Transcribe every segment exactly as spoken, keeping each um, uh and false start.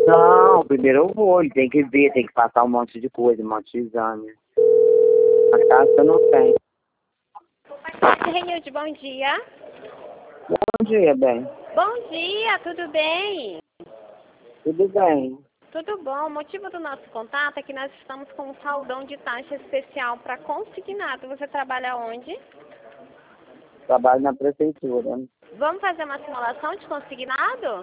Não, primeiro eu vou, ele tem que ver, tem que passar um monte de coisa, um monte de exame. A casa não tem. Renilde, bom dia. Bom dia, bem. Bom dia, tudo bem? Tudo bem. Tudo bom. O motivo do nosso contato é que nós estamos com um saldão de taxa especial para consignado. Você trabalha onde? Trabalho na prefeitura. Vamos fazer uma simulação de consignado?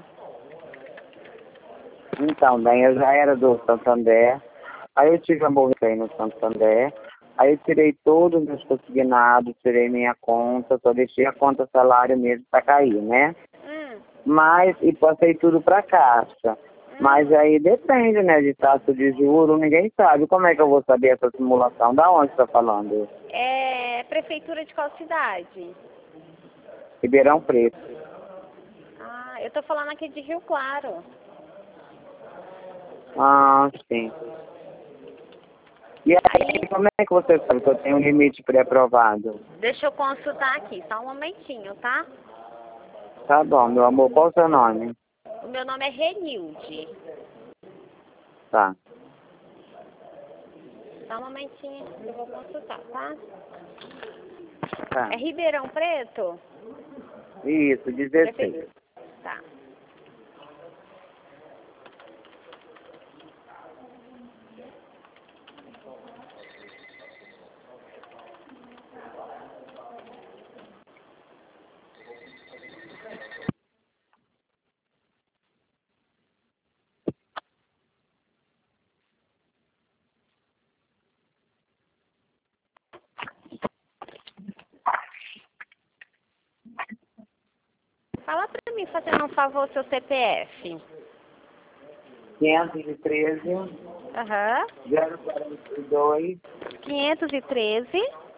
Então, bem, eu já era do Santander, aí eu tive a morrer no Santander, aí eu tirei todos os meus consignados, tirei minha conta, só deixei a conta salário mesmo para cair, né? Hum. Mas, e passei tudo para caixa. Hum. Mas aí depende, né, de taxa de juros, ninguém sabe. Como é que eu vou saber essa simulação? Da onde você está falando? É prefeitura de qual cidade? Ribeirão Preto. Ah, eu tô falando aqui de Rio Claro. Ah, sim. E aí, como é que você sabe que eu tenho um limite pré-aprovado? Deixa eu consultar aqui, só um momentinho, tá? Tá bom, meu amor, qual o seu nome? O meu nome é Renilde. Tá. Só um momentinho, eu vou consultar, tá? Tá. É Ribeirão Preto? Isso, dezesseis. Tá. Fala pra mim, fazendo um favor, seu C P F. quinhentos e treze, Aham. zero quarenta e dois, quinhentos e treze.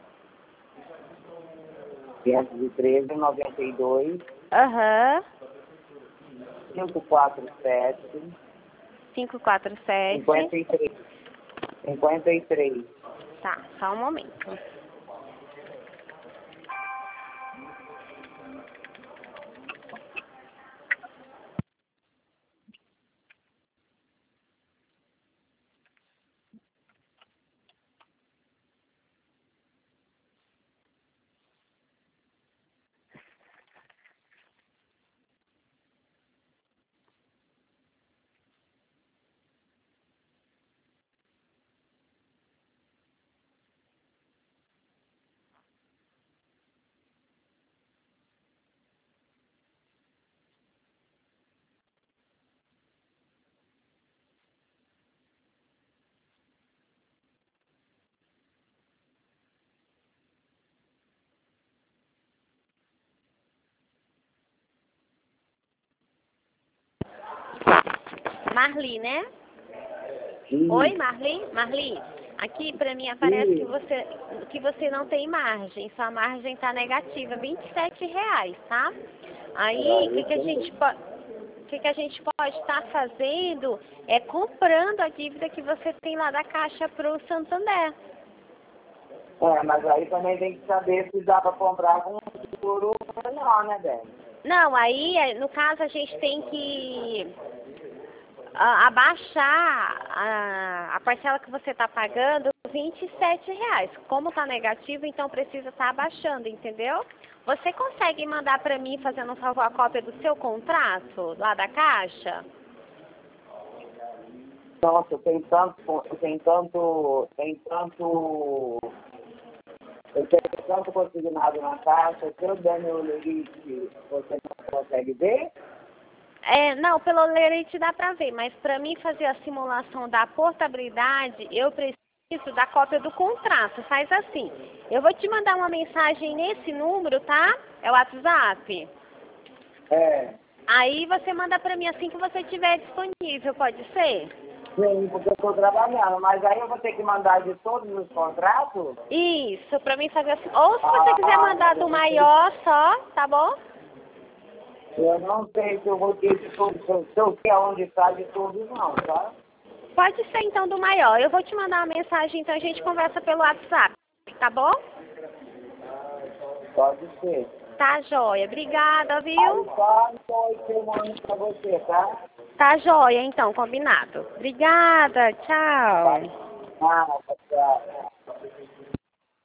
quinhentos e treze, noventa e dois, Aham. cinco quatro sete, quinhentos e quarenta e sete. cinquenta e três. cinquenta e três. Tá, só um momento. Marli, né? Sim. Oi, Marli? Marli, aqui pra mim aparece Sim. que você, que você não tem margem. Sua margem tá negativa, vinte e sete reais, tá? Aí, o que, que a gente pode... O que, que a gente pode estar fazendo é comprando a dívida que você tem lá da Caixa para o Santander. É, mas aí também tem que saber se dá para comprar com seguro melhor, né, Bem? Não, aí, no caso, a gente tem que ah, abaixar a, a parcela que você está pagando, vinte e sete reais. Como está negativo, então precisa estar abaixando, entendeu? Você consegue mandar para mim, fazendo um favor, a cópia do seu contrato, lá da Caixa? Nossa, tem tanto, tem tanto, tem tanto, eu tenho tanto consignado na caixa, se eu der meu limite, você não consegue ver? É, não, pelo lerite dá para ver, mas para mim fazer a simulação da portabilidade, eu preciso da cópia do contrato. Faz assim, eu vou te mandar uma mensagem nesse número, tá? É o WhatsApp. É. Aí você manda para mim assim que você tiver disponível, pode ser? Sim, porque eu estou trabalhando, mas aí eu vou ter que mandar de todos os contratos? Isso, para mim fazer assim. Ou se você quiser mandar do maior só, tá bom? Eu não sei se eu vou ter de todos, se eu sei aonde está de todos não, tá? Pode ser então do maior. Eu vou te mandar uma mensagem, então a gente conversa pelo WhatsApp, tá bom? Pode ser. Tá, joia. Obrigada, Aí viu? só a noite eu mando pra você, tá? Tá joia, então, combinado. Obrigada, tchau. Ah, tchau.